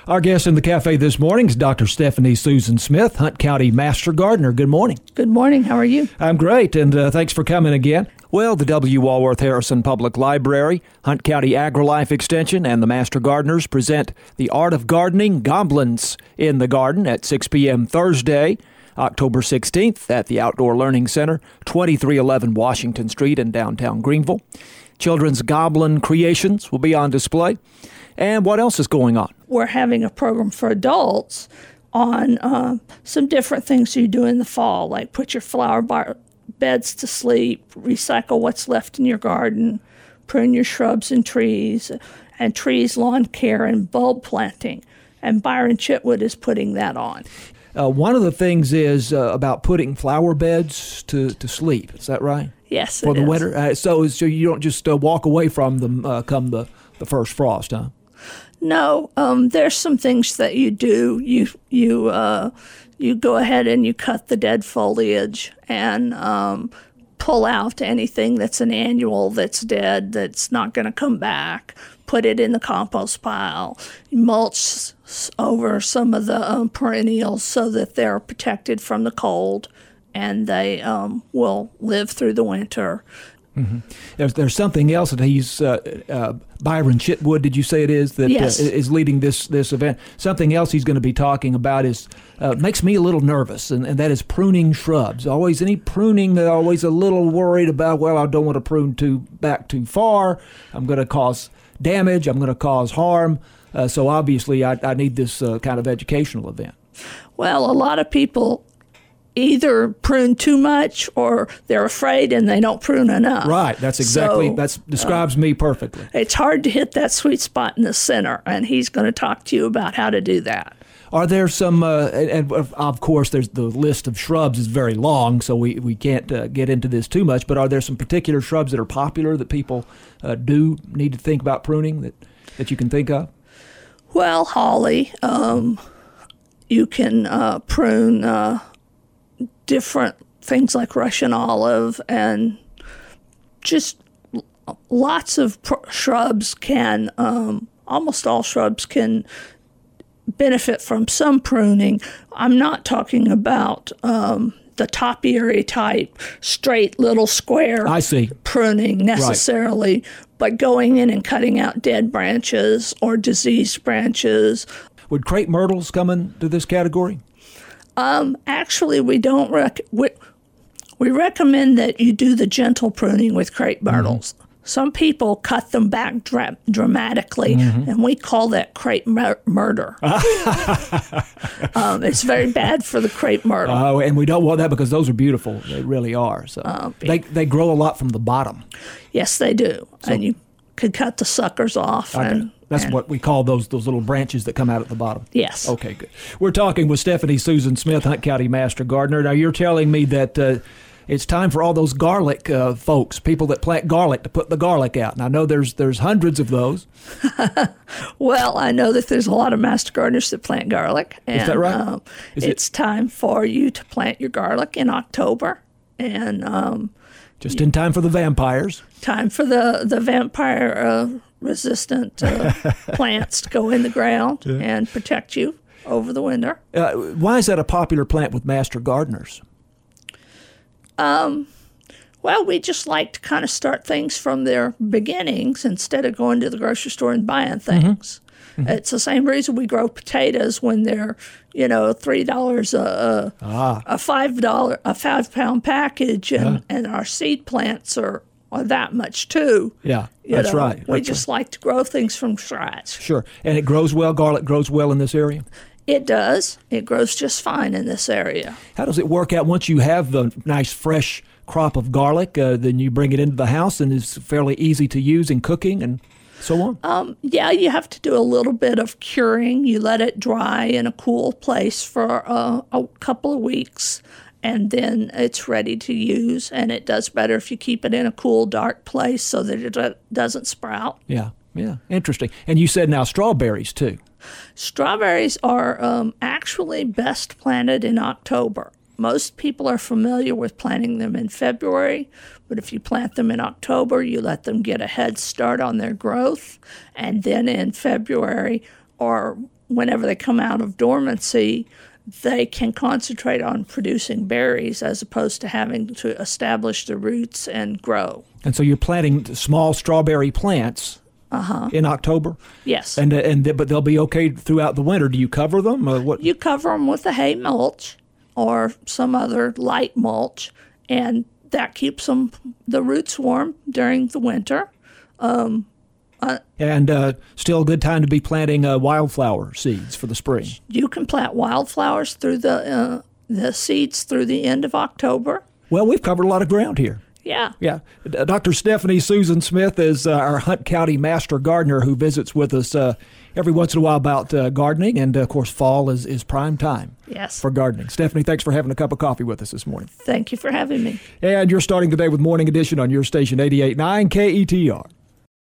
Our guest in the cafe this morning is Dr. Stephanie Susan Smith, Hunt County Master Gardener. Good morning. Good morning. How are you? I'm great, and thanks for coming again. Well, the W. Walworth Harrison Public Library, Hunt County AgriLife Extension, and the Master Gardeners present The Art of Gardening, Goblins in the Garden at 6 p.m. Thursday, October 16th at the Outdoor Learning Center, 2311 Washington Street in downtown Greenville. Children's goblin creations will be on display. And what else is going on? We're having a program for adults on some different things you do in the fall, like put your flower beds to sleep, recycle what's left in your garden, prune your shrubs and trees, lawn care, and bulb planting. And Byron Chitwood is putting that on. One of the things is about putting flower beds to sleep. Is that right? Yes, for the winter. So you don't just walk away from them come the first frost, huh? No, there's some things that you do. You go ahead and you cut the dead foliage and pull out anything that's an annual that's dead, that's not going to come back. Put it in the compost pile. Mulch over some of the perennials so that they're protected from the cold and they will live through the winter. Mm-hmm. There's something else that he's Byron Chitwood, did you say it is, that yes. Is leading this event. Something else he's going to be talking about is makes me a little nervous, and that is pruning shrubs. Always any pruning, they're always a little worried about, well, I don't want to prune back too far. I'm going to cause damage. I'm going to cause harm. So obviously I need this kind of educational event. Well, a lot of people either prune too much or they're afraid and they don't prune enough. Right. That's exactly, that describes me perfectly. It's hard to hit that sweet spot in the center, and he's going to talk to you about how to do that. Are there some, and of course there's the list of shrubs is very long, so we can't get into this too much, but are there some particular shrubs that are popular that people do need to think about pruning that you can think of? Well, holly. You can prune different things like Russian olive, and just lots of shrubs can, almost all shrubs can benefit from some pruning. I'm not talking about the topiary type, straight little square pruning necessarily, right. But going in and cutting out dead branches or diseased branches. Would crepe myrtles come into this category? Actually, we don't. We recommend that you do the gentle pruning with crepe myrtles. Mm-hmm. Some people cut them back dramatically, mm-hmm. and we call that crepe murder. It's very bad for the crepe myrtle. Oh, and we don't want that because those are beautiful. They really are. So they grow a lot from the bottom. Yes, they do. So, and you could cut the suckers off. Okay. That's what we call those little branches that come out at the bottom. Yes. Okay, good. We're talking with Stephanie Susan Smith, Hunt County Master Gardener. Now, you're telling me that it's time for all those garlic folks, people that plant garlic, to put the garlic out. And I know there's hundreds of those. Well, I know that there's a lot of master gardeners that plant garlic. And, is that right? It's time for you to plant your garlic in October. And just in time for the vampires. Time for the vampire resistant plants to go in the ground and protect you over the winter. Why is that a popular plant with master gardeners? Well, we just like to kind of start things from their beginnings instead of going to the grocery store and buying things. Mm-hmm. Mm-hmm. It's the same reason we grow potatoes when they're, $3 a $5 package, and our seed plants are that much too. Yeah, that's right. We just like to grow things from scratch. Sure. And it grows well? Garlic grows well in this area? It does. It grows just fine in this area. How does it work out once you have the nice fresh crop of garlic? Then you bring it into the house and it's fairly easy to use in cooking and so on? Yeah, you have to do a little bit of curing. You let it dry in a cool place for a couple of weeks, and then it's ready to use. And it does better if you keep it in a cool, dark place so that it doesn't sprout. Yeah, interesting. And you said now strawberries, too. Strawberries are actually best planted in October. Most people are familiar with planting them in February, but if you plant them in October, you let them get a head start on their growth, and then in February or whenever they come out of dormancy, they can concentrate on producing berries as opposed to having to establish the roots and grow. And so you're planting small strawberry plants in October? Yes. But they'll be okay throughout the winter. Do you cover them? Or what? You cover them with a hay mulch or some other light mulch, and that keeps the roots warm during the winter. And still a good time to be planting wildflower seeds for the spring. You can plant wildflowers through the seeds through the end of October. Well, we've covered a lot of ground here. Yeah. Yeah. Dr. Stephanie Susan Smith is our Hunt County Master Gardener who visits with us every once in a while about gardening. And, of course, fall is prime time for gardening. Stephanie, thanks for having a cup of coffee with us this morning. Thank you for having me. And you're starting today with Morning Edition on your station 88.9 KETR.